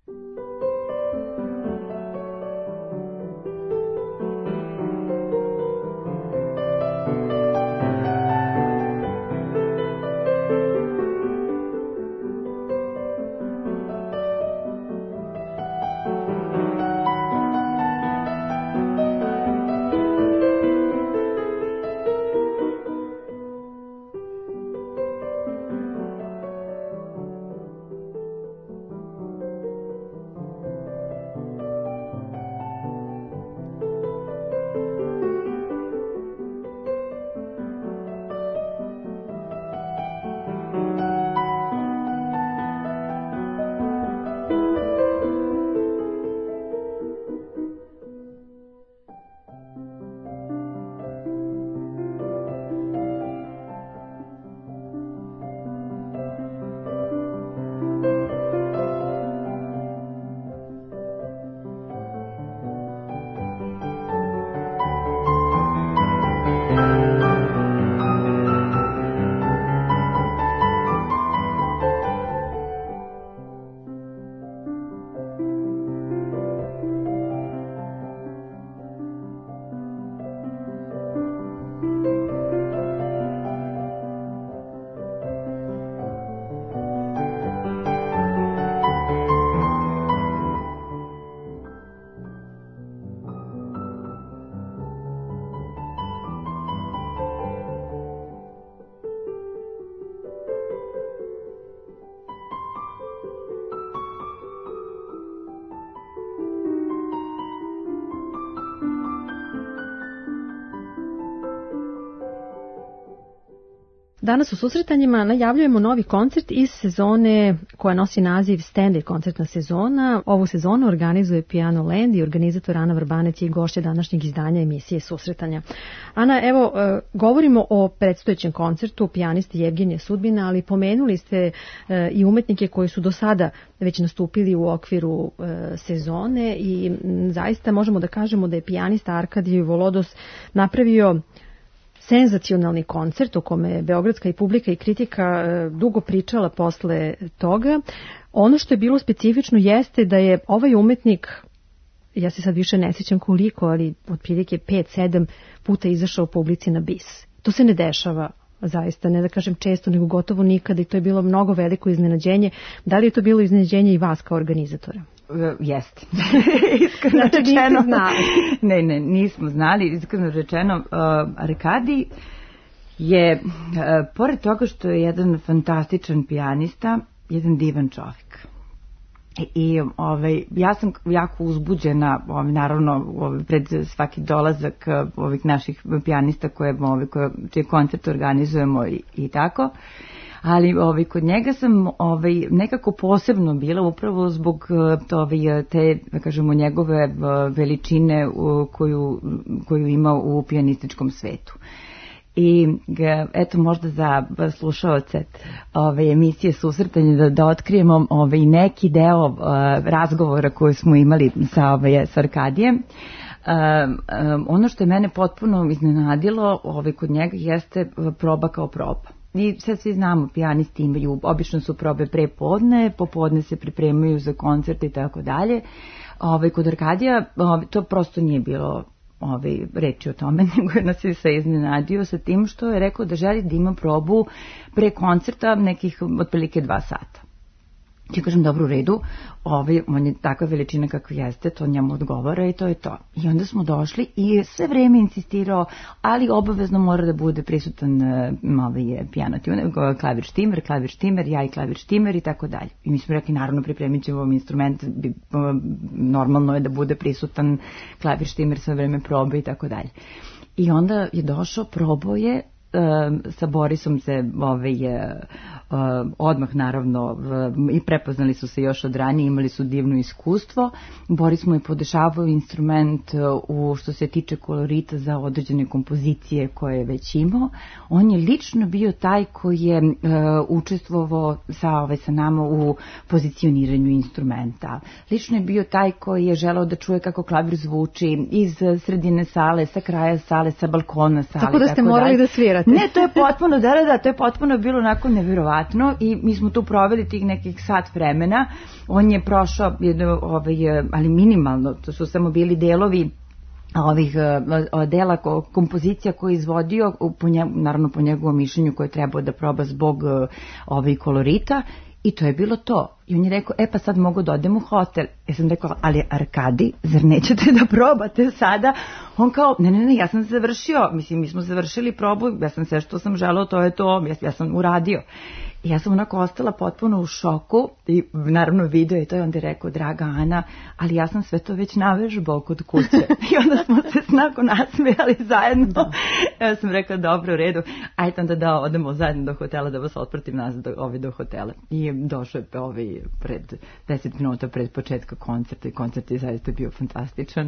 Danas u susretanjima najavljujemo novi koncert iz sezone koja nosi naziv Stanley koncertna sezona. Ovu sezonu organizuje Piano Land i organizator Ana Vrbanec je gošća današnjeg izdanja emisije Susretanja. Ana, evo, govorimo o predstojećem koncertu pijanisti Evgenija Sudbina, ali pomenuli ste i umetnike koji su do sada već nastupili u okviru sezone i zaista možemo da kažemo da je pijanista Arkadij Volodos napravio senzacionalni koncert o kome je beogradska i publika i kritika dugo pričala posle toga. Ono što je bilo specifično jeste da je ovaj umetnik, ja se sad više ne sjećam koliko, ali otprilike 5-7 puta izašao publici na bis. To se ne dešava zaista, ne da kažem često, nego gotovo nikada, i to je bilo mnogo veliko iznenađenje. Da li je to bilo iznenađenje i vas kao organizatora? Jeste. Iskreno rečeno. Ne, nismo znali. Iskreno rečeno, Arkadij je, pored toga što je jedan fantastičan pijanista, jedan divan čovjek. I ja sam jako uzbuđena, naravno, pred svaki dolazak ovih naših pijanista čije koncert organizujemo i tako. Ali kod njega sam nekako posebno bila upravo zbog te, da kažemo, njegove veličine koju ima u pijanističkom svetu. I eto, možda za slušaoce emisije Susretanje da otkrijemo neki deo razgovora koji smo imali sa Arkadijem. Ono što je mene potpuno iznenadilo kod njega jeste proba kao proba. I sad svi znamo, pijanisti imaju, obično su probe pre podne, popodne se pripremaju za koncert i tako dalje. kod Arkadija to prosto nije bilo reči o tome, nego je nas se iznenadio sa tim što je rekao da želi da ima probu pre koncerta nekih otprilike 2 sata. Ja kažem, dobro, u redu, on je takva veličina kakva jeste, to njemu odgovara i to je to. I onda smo došli i sve vreme insistirao, ali obavezno mora da bude prisutan piano tuner, klavir štimer, ja i klavir štimer i tako dalje. I mi smo rekli, naravno, pripremit ćemo vam instrument, normalno je da bude prisutan klavir štimer sve vreme probe i tako dalje. I onda je došao, probao je, sa Borisom se odmah naravno i prepoznali su se još od ranije, imali su divno iskustvo. Boris mu je podešavao instrument u što se tiče kolorita za određene kompozicije koje je već imao. On je lično bio taj koji je učestvovao sa nama u pozicioniranju instrumenta. Lično je bio taj koji je želeo da čuje kako klavir zvuči iz sredine sale, sa kraja sale, sa balkona sale. Tako da ste morali da svirate. Ne, to je potpuno, to je potpuno bilo onako nevjerovatno i mi smo tu proveli tih nekih sat vremena. On je prošao, ali minimalno, to su samo bili delovi dela kompozicija koje je izvodio, naravno po njegovom mišljenju koje je trebao da proba zbog kolorita. I to je bilo to. I on je rekao, pa sad mogu da odem u hotel. Ja sam rekao, ali Arkadi, zar nećete da probate sada? On kao, ne, ja sam završio. Mislim, mi smo završili probu, ja sam sve što sam želeo, to je to, ja sam uradio. I ja sam onako ostala potpuno u šoku i naravno video je to i onda je rekao, draga Ana, ali ja sam sve to već navežbao kod kuće. I onda smo se snako nasmijali zajedno. Ja sam rekao, dobro, u redu, ajde onda da odemo zajedno do hotela, da vas otpratim nazad do hotela. I došao je pred 10 minuta pred početka koncerta i koncert je zaista bio fantastičan.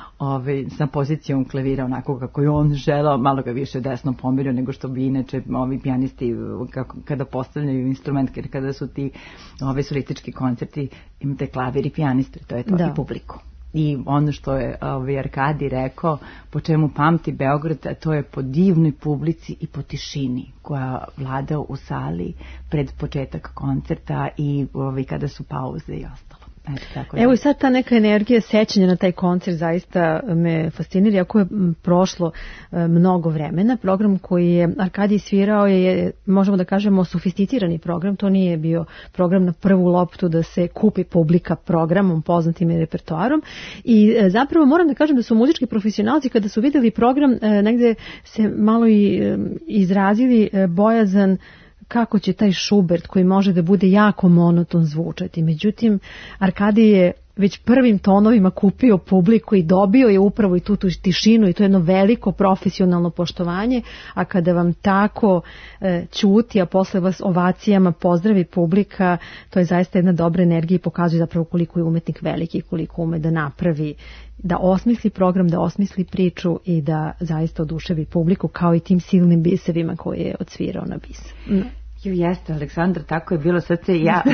Sa pozicijom klavira onako kako je on želao, malo ga više desno pomirio nego što bi inače ovi pijanisti kada postavljaju instrument, kada su ti solistički koncerti, imate klavir i pijaniste, to je to, i publiku. I ono što je Arkadi rekao, po čemu pamti Beograd, to je po divnoj publici i po tišini koja vlada u sali pred početak koncerta i kada su pauze i ostalo. Evo i sad ta neka energija sećanja na taj koncert zaista me fascinira, iako je prošlo mnogo vremena. Program koji je Arkadij svirao je, možemo da kažemo, sofisticirani program, to nije bio program na prvu loptu da se kupi publika programom, poznatim repertoarom i zapravo moram da kažem da su muzički profesionalci kada su videli program negde se malo i izrazili bojazan kako će taj Schubert koji može da bude jako monoton zvučati. Međutim, Arkadij je već prvim tonovima kupio publiku i dobio je upravo i tu tišinu i to jedno veliko profesionalno poštovanje, a kada vam tako ćuti, a posle vas ovacijama pozdravi publika, to je zaista jedna dobra energija i pokazuje zapravo koliko je umetnik veliki, koliko ume da napravi, da osmisli program, da osmisli priču i da zaista oduševi publiku kao i tim silnim bisevima koje je odsvirao na bis. Jeste, Aleksandra, tako je bilo, sad se ja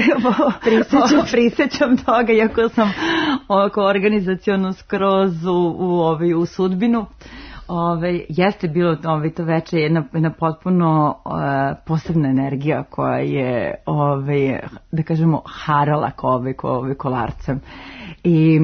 prisjećam toga, iako sam organizaciono skroz u sudbinu. Jeste bilo to veče jedna potpuno posebna energija koja je, da kažemo, harala kolarcem. I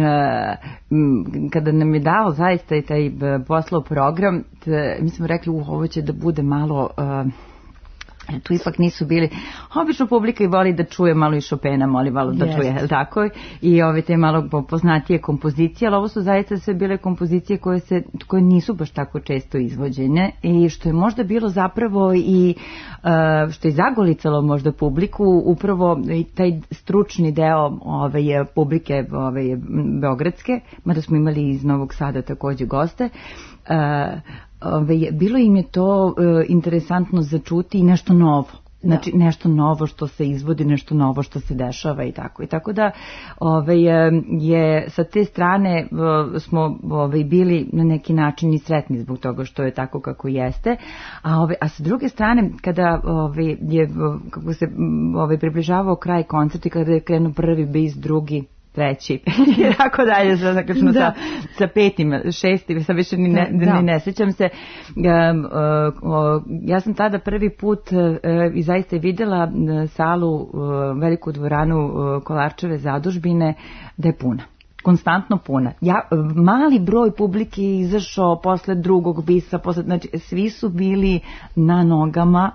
kada nam je dao zaista i taj poslao program, mi smo rekli, ovo će da bude malo... Tu ipak nisu bili, obično publika i voli da čuje malo i Chopina, malo da čuje, tako? I te malo poznatije kompozicije, ali ovo su zaista sve bile kompozicije koje nisu baš tako često izvođene i što je možda bilo zapravo i što je zagolicalo možda publiku, upravo i taj stručni deo publike beogradske, mada smo imali iz Novog Sada takođe goste, bilo im je to interesantno za čuti i nešto novo. Znači nešto novo što se izvodi, nešto novo što se dešava i tako. I tako da je sa te strane smo bili na neki način i sretni zbog toga što je tako kako jeste. A sa druge strane kada je kako se približavao kraj koncerta i kada je krenuo prvi bis, drugi, treći i tako dalje, zaključno sa petim, šestim, sad više ni ne sećam se. Ja sam tada prvi put i zaista vidjela salu, veliku dvoranu Kolarčeve zadužbine da je puna. Konstantno puna. Mali broj publike je izašao posle drugog bisa, znači svi su bili na nogama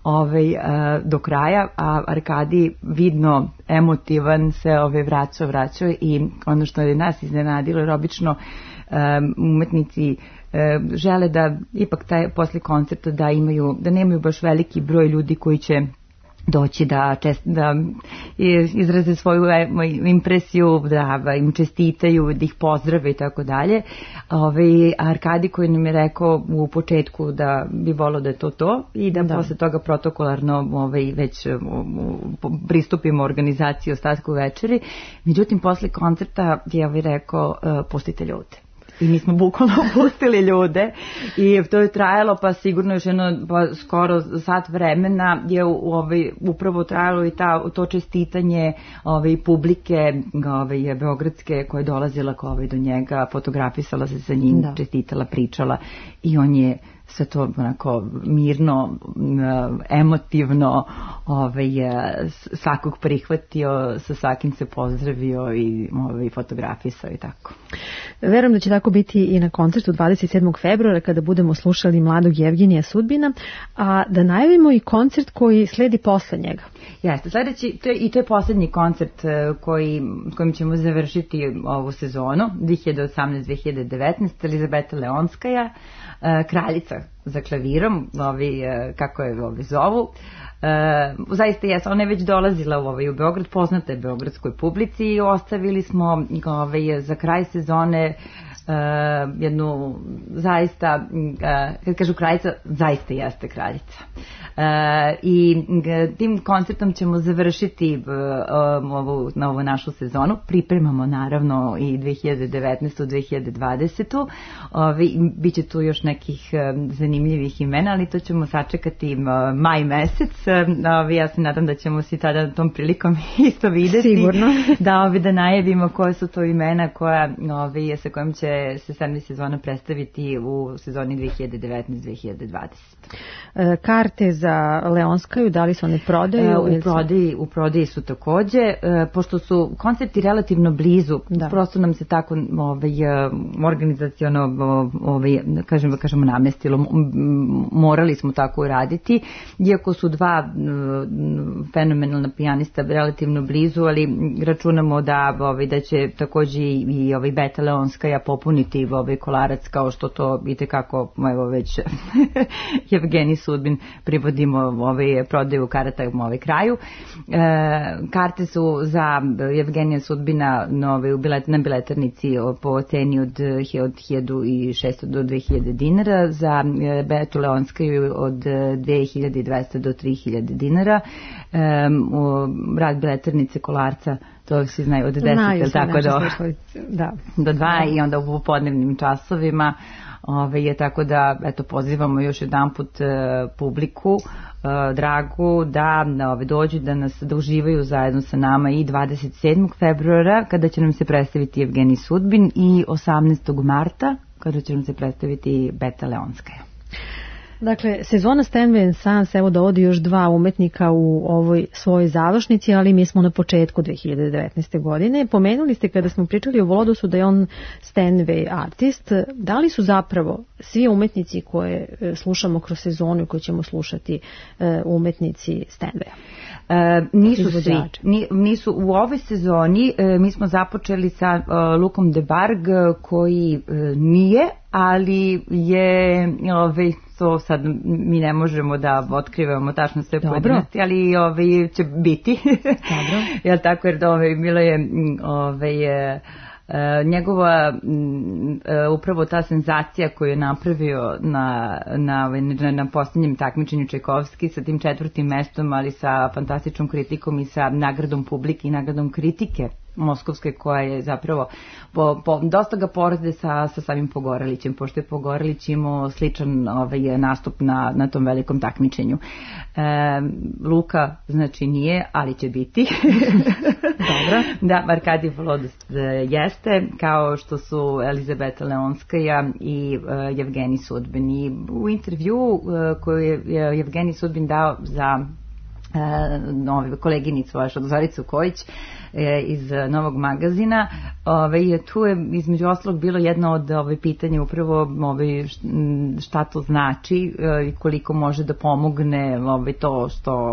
do kraja, a Arkadij vidno emotivan se vraćao i ono što je nas iznenadilo, jer obično umetnici žele da ipak posle koncerta da nemaju baš veliki broj ljudi koji će doći da izraze svoju impresiju, da im čestitaju, da ih pozdrave i tako dalje. Arkadij koji nam je rekao u početku da bi volio da je to i da posle toga protokolarno već pristupimo organizaciji ostatku večeri. Međutim, posle koncerta je rekao pustite ljude. I mi smo bukvalno pustili ljude i to je trajalo pa sigurno još skoro sat vremena je upravo trajalo i to čestitanje publike beogradske koja je dolazila do njega, fotografisala se sa njim, čestitala, pričala i on je sve to onako mirno, emotivno svakog prihvatio, sa svakim se pozdravio i fotografisao i tako. Verujem da će tako biti i na koncertu 27. februara kada budemo slušali mladog Jevgenija Sudbina, a da najavimo i koncert koji sledi posle njega. Jeste, sledeći, to je poslednji koncert kojim ćemo završiti ovu sezonu, 2018-2019, Elizabeta Leonskaja, Kraljica za klavirom, kako je zovu. Zaista jes, ona je već dolazila u Beograd, poznata je beogradskoj publici i ostavili smo za kraj sezone jednu zaista, kad kažu kraljica, zaista jeste kraljica. I tim koncertom ćemo završiti ovu našu sezonu. Pripremamo naravno i 2019-2020. Biće tu još nekih zanimljivih imena, ali to ćemo sačekati maj mesec. Ja se nadam da ćemo se tada tom prilikom isto videti. Sigurno. Da najavimo koje su to imena sa kojim će se 7. sezona predstaviti u sezoni 2019-2020. Karte za Leonskaju, da li se one prodaju? U prodaji su takođe, pošto su koncerti relativno blizu, prosto nam se tako organizaciono kažemo namestilo, morali smo tako uraditi, iako su dva fenomenalna pijanista relativno blizu, ali računamo da će takođe i Beta Leonskaja popuniti Kolarac, kao što to itekako već Jevgenij Sudbin privodimo prodaju karata u kraju. Karte su za Jevgenija Sudbina na biletarnici po ceni od 1600 do 2000 dinara, za Betu Leonskaju od 2200 do 3000 dinara. Rad biletarnice Kolarca, to svi znaju, od 10 tako do 2 i onda u popodnevnim časovima. Tako da pozivamo još jedanput publiku dragu da dođu, da uživaju zajedno sa nama i 27. februara kada će nam se predstaviti Jevgenij Sudbin i 18. marta kada će nam se predstaviti Beta Leonskaja. Dakle, sezona Steinway & Sons evo dovodi još dva umetnika u ovoj svojoj završnici, ali mi smo na početku 2019. godine. Pomenuli ste kada smo pričali o Volodosu da je on Steinway artist. Da li su zapravo svi umetnici koje slušamo kroz sezonu i koje ćemo slušati umetnici Steinwaya? Nisu svi. Nisu u ovoj sezoni. Mi smo započeli sa Lukom de Barg koji nije, ali je to sad mi ne možemo da otkrivamo tačno sve pojedinosti, ali će biti. Dobro. Jel tako, jer bilo je njegova upravo ta senzacija koju je napravio na posljednjem takmičenju Čajkovski sa tim 4. mestom, ali sa fantastičnom kritikom i sa nagradom publike i nagradom kritike Moskovske, koja je zapravo dosta ga porede sa samim Pogorelićem, pošto je Pogorelić imao sličan nastup na tom velikom takmičenju. Luka znači nije, ali će biti. Dobro. Da, Arkadij Volodost jeste, kao što su Elizabeta Leonskaja i Jevgenij Sudbin. I u intervju koju je Jevgenij Sudbin dao za koleginicu vašu Zoricu Kojić iz Novog magazina, tu je između ostalog bilo jedno od pitanja upravo šta to znači i koliko može da pomogne to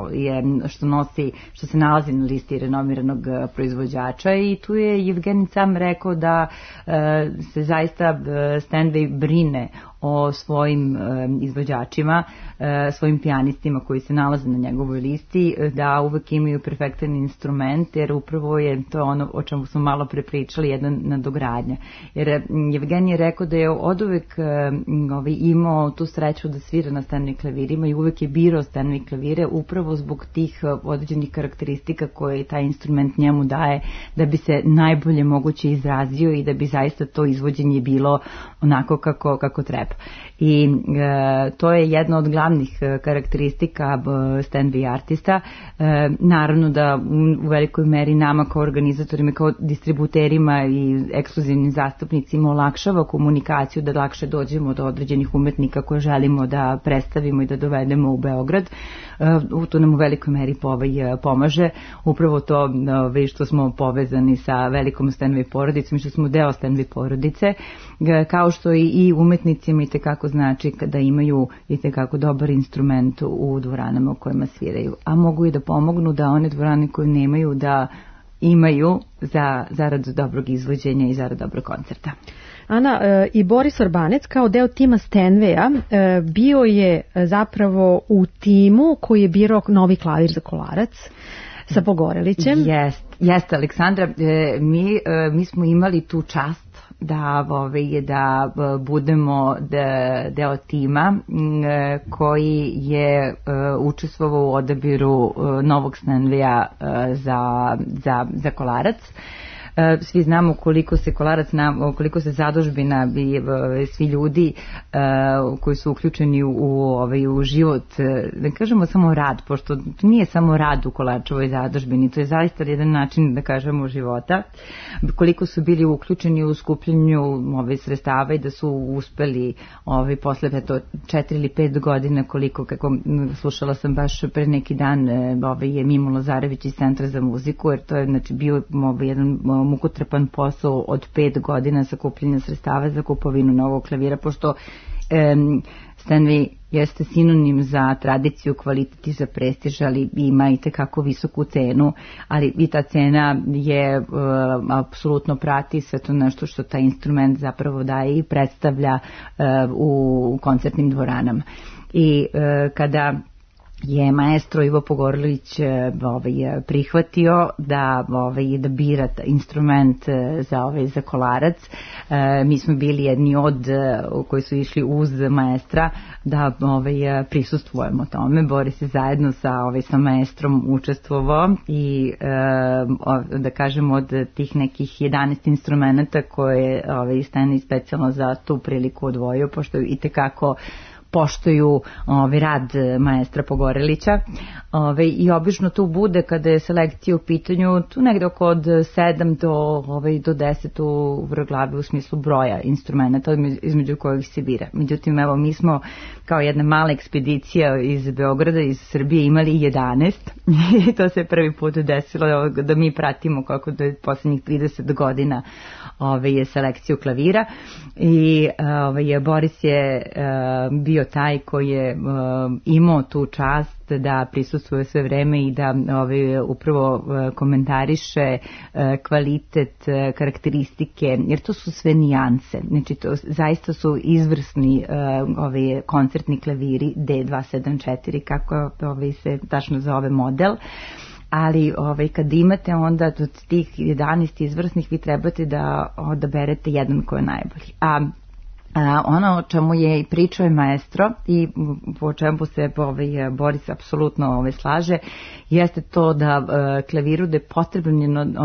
što se nalazi na listi renomiranog proizvođača, i tu je Jevgenij sam rekao da se zaista Stanway brine o svojim izvođačima, svojim pijanistima koji se nalaze na njegovoj listi, da uvek imaju perfektan instrument, jer upravo je to ono o čemu smo malo prepričali, jedna nadogradnja. Jer Jevgenij je rekao da je oduvek imao tu sreću da svira na Stanway klavirima i uvek je birao Stanway klavire upravo zbog tih određenih karakteristika koje taj instrument njemu daje, da bi se najbolje moguće izrazio i da bi zaista to izvođenje bilo onako kako treba. I to je jedna od glavnih karakteristika Stanway artista. Naravno da u velikoj meri nama kao organizatorima, kao distributerima i ekskluzivnim zastupnicima olakšava komunikaciju, da lakše dođemo do određenih umetnika koje želimo da predstavimo i da dovedemo u Beograd. To nam u velikoj meri pomaže. Upravo to što smo povezani sa velikom Stanway porodicom i što smo deo Stanway porodice, kao što i umetnicima i tekako znači kada imaju i tekako dobar instrument u dvoranama u kojima sviraju. A mogu i da pomognu da one dvorane koje nemaju da imaju zarad dobrog izvođenja i zarad dobrog koncerta. Ana, i Boris Orbanec kao deo tima Stanwaya bio je zapravo u timu koji je birao novi klavir za Kolarac sa Pogorelićem. Jeste, Aleksandra, mi smo imali tu čast da budemo deo tima koji je učestvovao u odabiru novog Stanwaya za Kolarac. Svi znamo koliko se zadužbina i svi ljudi koji su uključeni u život, da kažemo samo rad, pošto to nije samo rad u Kolarčevoj zadužbini, to je zaista jedan način, da kažemo, života. Koliko su bili uključeni u skupljanju sredstava i da su uspeli posle 4 ili 5 godina, kako slušala sam baš pre neki dan je Mimo Lazarević iz Centra za muziku, jer to je bio jedan mukotrpan posao od 5 godina sakupljanja sredstava za kupovinu novog klavira, pošto Stanway jeste sinonim za tradiciju, kvalitet i za prestiž, ali ima i tekako visoku cenu, ali i ta cena je apsolutno prati sve to nešto što taj instrument zapravo daje i predstavlja u koncertnim dvoranama. I kada je maestro Ivo Pogorelić prihvatio da bira instrument za Kolarac. Mi smo bili jedni od koji su išli uz maestra da prisustvujemo tome. Boris je zajedno sa maestrom učestvovao i da kažemo od tih nekih 11 instrumenta koje je Stanway specijalno za tu priliku odvojio, pošto i tekako poštuju rad maestra Pogorelića i obično tu bude kada je selekcija u pitanju tu negde oko od 7 do 10 u vrglavi u smislu broja instrumenta između kojih se bira. Međutim, evo, mi smo kao jedna mala ekspedicija iz Beograda, iz Srbije imali 11 i to se prvi put desilo da mi pratimo kako da je poslednjih 30 godina je selekciju klavira i Boris je bio taj koji je imao tu čast da prisustvuje sve vreme i da upravo komentariše kvalitet, karakteristike, jer to su sve nijanse. Znači, to zaista su izvrsni koncertni klaviri D274, kako se tačno zove model. Ali kad imate onda od tih 11 izvrsnih, vi trebate da odaberete jedan koji je najbolji. A Ono o čemu je i pričao je maestro i po čemu se Boris apsolutno slaže, jeste to da klaviru da je potrebno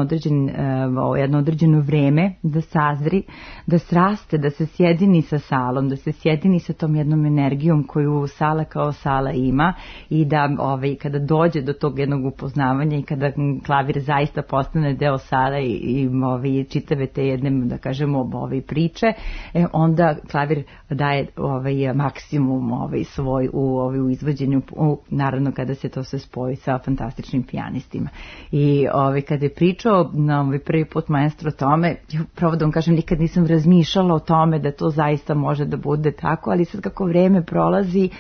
jedno određeno vreme da sazri, da sraste, da se sjedini sa salom, da se sjedini sa tom jednom energijom koju sala kao sala ima i da kada dođe do tog jednog upoznavanja i kada klavir zaista postane deo sale i čitave te jedne, da kažemo, priče, onda klavir daje maksimum svoj u izvođenju, naravno kada se to sve spoji sa fantastičnim pijanistima. I kada je pričao na prvi put maestro o tome, pravo da vam kažem, nikad nisam razmišljala o tome da to zaista može da bude tako, ali sad kako vreme prolazi,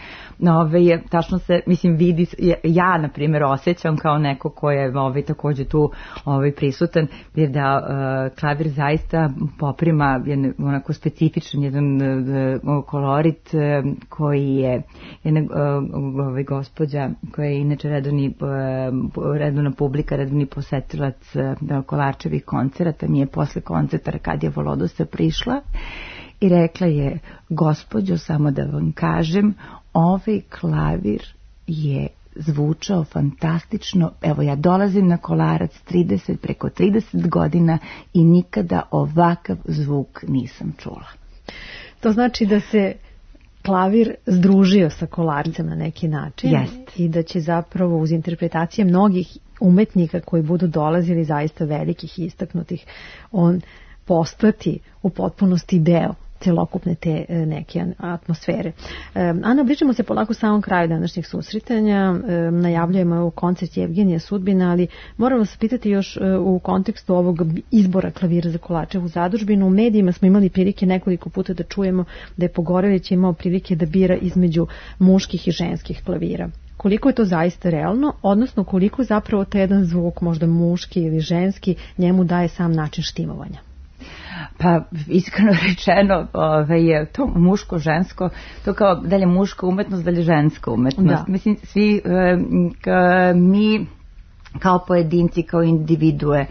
tačno se, mislim, vidi, ja na primjer osjećam kao neko ko je takođe tu prisutan, jer da klavir zaista poprima onako specifičan jedan kolorit koji je jedna gospođa koja je inače redovna publika, redovni posetilac Kolarčevih koncerata, mi je posle koncerta Arkadija Volodosa prišla i rekla je: gospođo, samo da vam kažem, ovaj klavir je zvučao fantastično, evo ja dolazim na Kolarac preko 30 godina i nikada ovakav zvuk nisam čula. To znači da se klavir združio sa Kolarcem na neki način. Jest. I da će zapravo uz interpretacije mnogih umetnika koji budu dolazili, zaista velikih i istaknutih, on postati u potpunosti deo celokupne te neke atmosfere. Ana, bližimo se polako samom kraju današnjeg susretanja, najavljujemo koncert Jevgenija Sudbina, ali moramo se pitati još u kontekstu ovog izbora klavira za Kolarčevu zadužbinu. U medijima smo imali prilike nekoliko puta da čujemo da je Pogorelić imao prilike da bira između muških i ženskih klavira. Koliko je to zaista realno, odnosno koliko zapravo taj jedan zvuk, možda muški ili ženski, njemu daje sam način štimovanja? Pa iskreno rečeno, to muško-žensko, to kao dalje muška umetnost, dalje ženska umetnost. Da. Mislim, svi mi kao pojedinci, kao individue,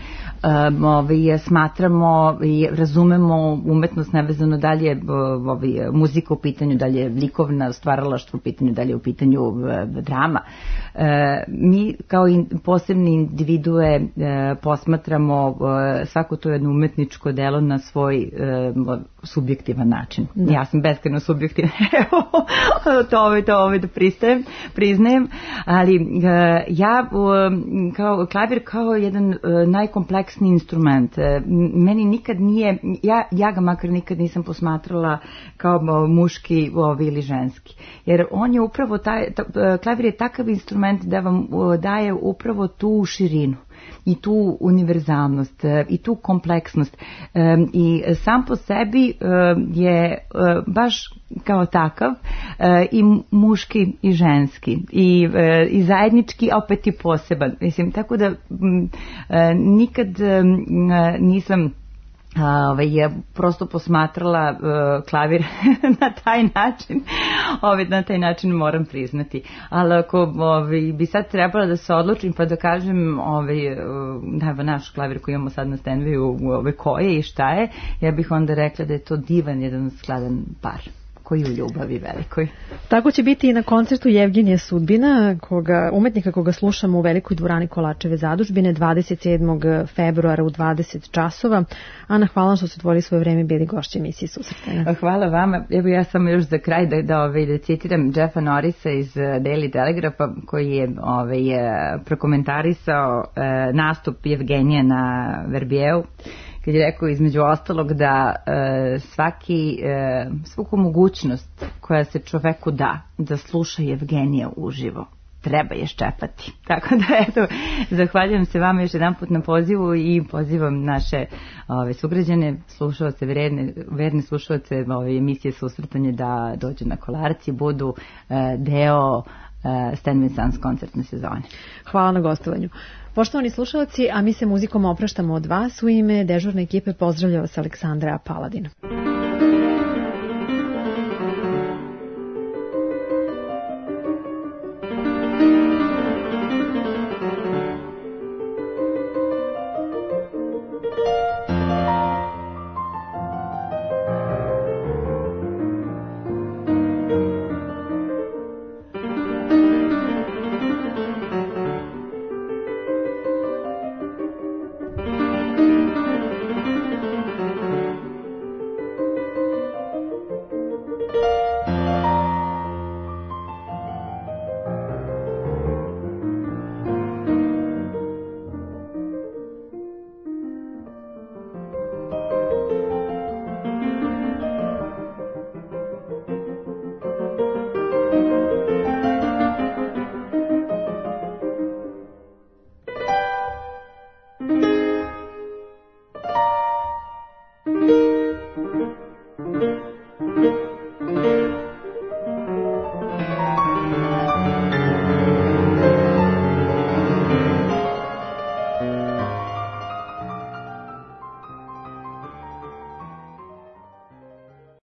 smatramo i razumemo umetnost nevezano da li je muzika u pitanju, da li je likovna stvaralaštvo u pitanju, da li je u pitanju drama. Mi kao posebni individue posmatramo svako to jedno umetničko delo na svoj subjektivan način. Da. Ja sam beskrajno subjektivna, to da priznajem, ali ja kao klavir kao jedan najkompleksniji instrument. Meni nikad nije, ja ga makar nikad nisam posmatrala kao muški ili ženski. Jer on je upravo, klavir je takav instrument da vam daje upravo tu širinu i tu univerzalnost i tu kompleksnost i sam po sebi je baš kao takav i muški i ženski i zajednički, a opet i poseban. Mislim, tako da nikad nisam je prosto posmatrala klavir na taj način moram priznati. Ali ako bi sad trebala da se odlučim pa da kažem naš klavir koji imamo sad na stenveju koje i šta je, ja bih onda rekla da je to divan jedan skladan par koji u ljubavi velikoj. Tako će biti i na koncertu Jevgenija Sudbina, umetnika koga slušamo u Velikoj dvorani Kolarčeve zadužbine 27. februara u 20 časova. Ana, hvala što ste tvojili svoje vreme, bili gošće emisije Susretanja. Hvala vama. Evo ja sam još za kraj da citiram Jeffa Norrisa iz Daily Telegrapha koji je prokomentarisao nastup Jevgenija na Verbijevu, kad je rekao između ostalog da svaku mogućnost koja se čoveku da sluša Jevgenija uživo, treba je ščepati. Tako da, eto, zahvaljujem se vama još jedan put na pozivu i pozivam naše sugrađane, slušalce, verne slušalce emisije Susretanje da dođu na Kolarac i budu deo Stenway Sons koncertne sezone. Hvala na gostovanju. Poštovani slušalci, a mi se muzikom opraštamo od vas. U ime dežurne ekipe pozdravlja vas Aleksandra Paladin.